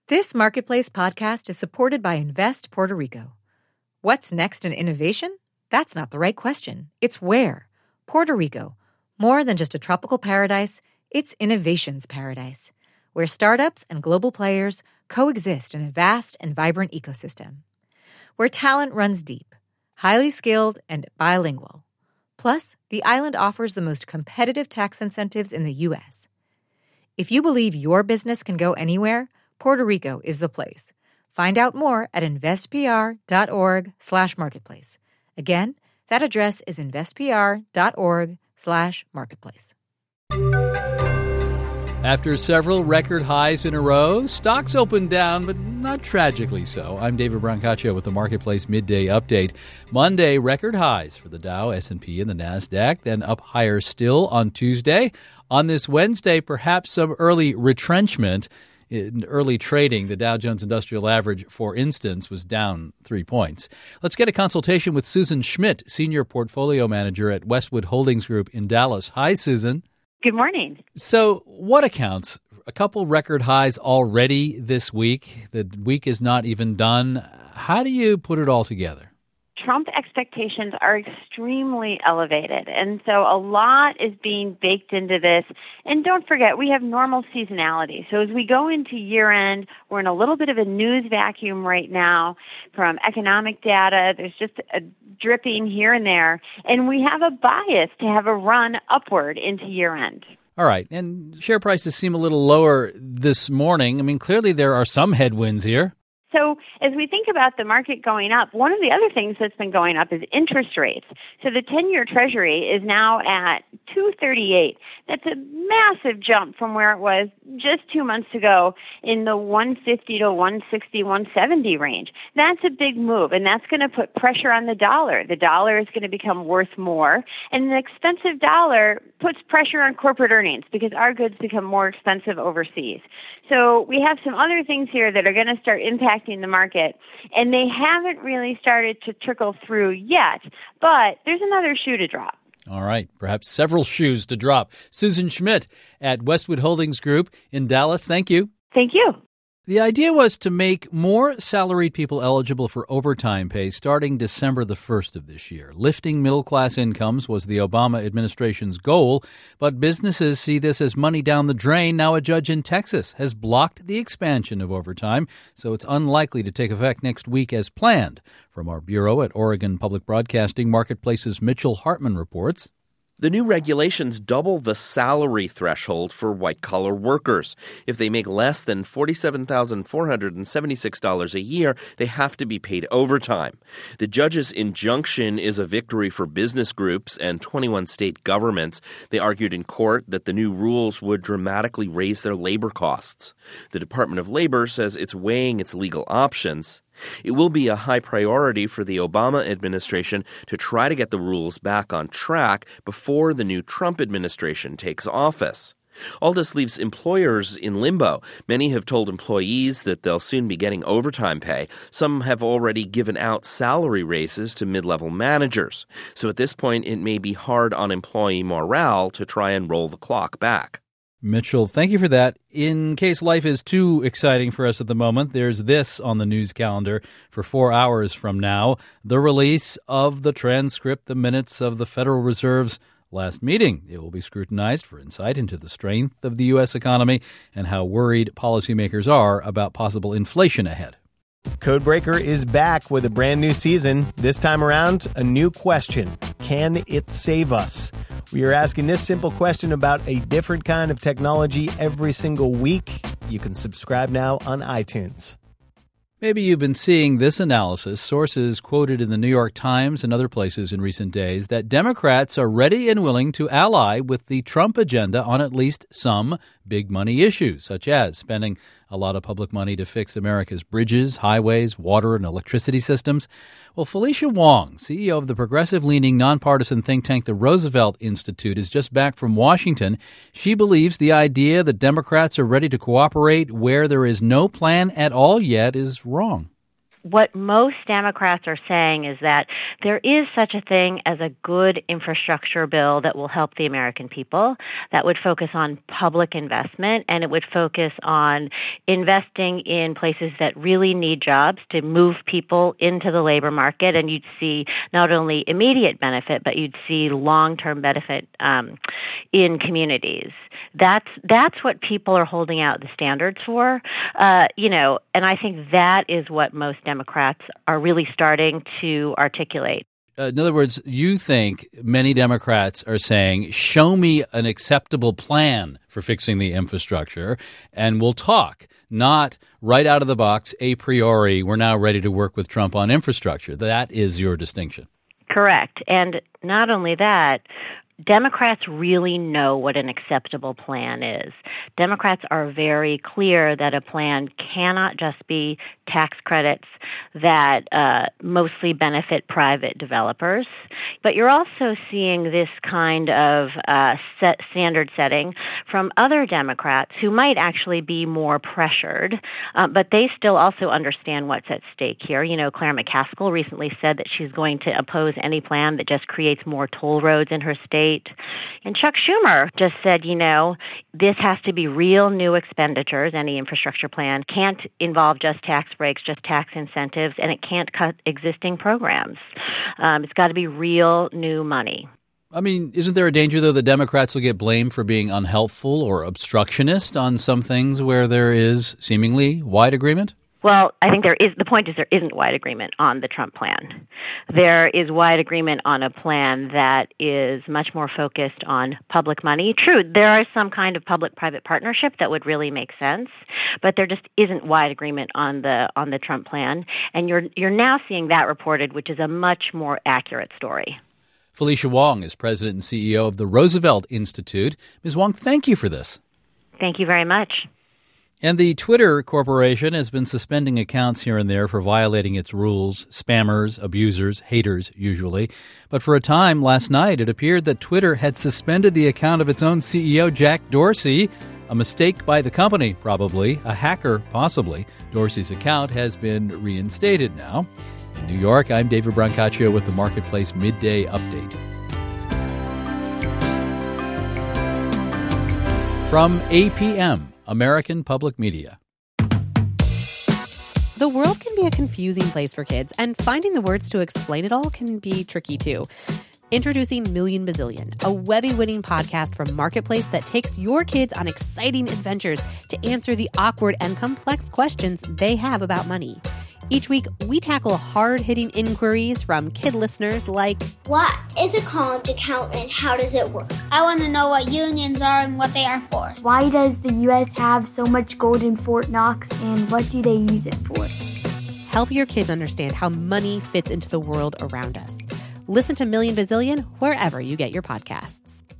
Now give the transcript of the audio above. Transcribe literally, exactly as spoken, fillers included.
This Marketplace podcast is supported by Invest Puerto Rico. What's next in innovation? That's not the right question. It's where. Puerto Rico. More than just a tropical paradise, it's innovation's paradise, where startups and global players coexist in a vast and vibrant ecosystem. Where talent runs deep, highly skilled, and bilingual. Plus, the island offers the most competitive tax incentives in the U S. If you believe your business can go anywhere, Puerto Rico is the place. Find out more at investpr.org slash marketplace. Again, that address is investpr.org slash marketplace. After several record highs in a row, stocks opened down, but not tragically so. I'm David Brancaccio with the Marketplace Midday Update. Monday, record highs for the Dow, S and P, and the NASDAQ, then up higher still on Tuesday. On this Wednesday, perhaps some early retrenchment. In early trading, the Dow Jones Industrial Average, for instance, was down three points. Let's get a consultation with Susan Schmidt, Senior Portfolio Manager at Westwood Holdings Group in Dallas. Hi, Susan. Good morning. So what accounts? A couple record highs already this week. The week is not even done. How do you put it all together? Trump expectations are extremely elevated, and so a lot is being baked into this. And don't forget, we have normal seasonality. So as we go into year-end, we're in a little bit of a news vacuum right now from economic data. There's just a dripping here and there, and we have a bias to have a run upward into year-end. All right, and share prices seem a little lower this morning. I mean, clearly there are some headwinds here. So as we think about the market going up, one of the other things that's been going up is interest rates. So the ten-year Treasury is now at two thirty-eight. That's a massive jump from where it was just two months ago in the one fifty to one sixty, one seventy range. That's a big move, and that's going to put pressure on the dollar. The dollar is going to become worth more, and an expensive dollar puts pressure on corporate earnings because our goods become more expensive overseas. So we have some other things here that are going to start impacting the market, and they haven't really started to trickle through yet, but there's another shoe to drop. All right, perhaps several shoes to drop. Susan Schmidt at Westwood Holdings Group in Dallas, thank you. Thank you. The idea was to make more salaried people eligible for overtime pay starting December the first of this year. Lifting middle-class incomes was the Obama administration's goal, but businesses see this as money down the drain. Now a judge in Texas has blocked the expansion of overtime, so it's unlikely to take effect next week as planned. From our bureau at Oregon Public Broadcasting, Marketplace's Mitchell Hartman reports. The new regulations double the salary threshold for white-collar workers. If they make less than forty-seven thousand four hundred seventy-six dollars a year, they have to be paid overtime. The judge's injunction is a victory for business groups and twenty-one state governments. They argued in court that the new rules would dramatically raise their labor costs. The Department of Labor says it's weighing its legal options. It will be a high priority for the Obama administration to try to get the rules back on track before the new Trump administration takes office. All this leaves employers in limbo. Many have told employees that they'll soon be getting overtime pay. Some have already given out salary raises to mid-level managers. So at this point, it may be hard on employee morale to try and roll the clock back. Mitchell, thank you for that. In case life is too exciting for us at the moment, there's this on the news calendar for four hours from now, the release of the transcript, the minutes of the Federal Reserve's last meeting. It will be scrutinized for insight into the strength of the U S economy and how worried policymakers are about possible inflation ahead. Codebreaker is back with a brand new season. This time around, a new question. Can it save us? We are asking this simple question about a different kind of technology every single week. You can subscribe now on iTunes. Maybe you've been seeing this analysis, sources quoted in the New York Times and other places in recent days, that Democrats are ready and willing to ally with the Trump agenda on at least some big money issues, such as spending a lot of public money to fix America's bridges, highways, water, and electricity systems. Well, Felicia Wong, C E O of the progressive-leaning nonpartisan think tank the Roosevelt Institute, is just back from Washington. She believes the idea that Democrats are ready to cooperate where there is no plan at all yet is wrong. what most Democrats are saying is that there is such a thing as a good infrastructure bill that will help the American people, that would focus on public investment, and it would focus on investing in places that really need jobs to move people into the labor market, and you'd see not only immediate benefit, but you'd see long-term benefit um, in communities. That's that's what people are holding out the standards for, uh, you know, and I think that is what most Democrats are really starting to articulate. Uh, in other words, you think many Democrats are saying, show me an acceptable plan for fixing the infrastructure, and we'll talk, not right out of the box, a priori, we're now ready to work with Trump on infrastructure. That is your distinction. Correct. And not only that, Democrats really know what an acceptable plan is. Democrats are very clear that a plan cannot just be tax credits that uh, mostly benefit private developers. But you're also seeing this kind of uh, set standard setting from other Democrats who might actually be more pressured, uh, but they still also understand what's at stake here. You know, Claire McCaskill recently said that she's going to oppose any plan that just creates more toll roads in her state. And Chuck Schumer just said, you know, this has to be real new expenditures. Any infrastructure plan can't involve just tax breaks, just tax incentives, and it can't cut existing programs. Um, it's got to be real new money. I mean, isn't there a danger, though, that Democrats will get blamed for being unhelpful or obstructionist on some things where there is seemingly wide agreement? Well, I think there is. The point is there isn't wide agreement on the Trump plan. There is wide agreement on a plan that is much more focused on public money. True, there is some kind of public-private partnership that would really make sense, but there just isn't wide agreement on the on the Trump plan. And you're you're now seeing that reported, which is a much more accurate story. Felicia Wong is president and C E O of the Roosevelt Institute. Miz Wong, thank you for this. Thank you very much. And the Twitter Corporation has been suspending accounts here and there for violating its rules, spammers, abusers, haters usually. But for a time last night, it appeared that Twitter had suspended the account of its own C E O, Jack Dorsey. A mistake by the company, probably. A hacker, possibly. Dorsey's account has been reinstated now. In New York, I'm David Brancaccio with the Marketplace Midday Update. From A P M, American Public Media. The world can be a confusing place for kids, and finding the words to explain it all can be tricky too. Introducing Million Bazillion, a Webby-winning podcast from Marketplace that takes your kids on exciting adventures to answer the awkward and complex questions they have about money. Each week, we tackle hard-hitting inquiries from kid listeners like, what is a college account and how does it work? I want to know what unions are and what they are for. Why does the U S have so much gold in Fort Knox and what do they use it for? Help your kids understand how money fits into the world around us. Listen to Million Bazillion wherever you get your podcasts.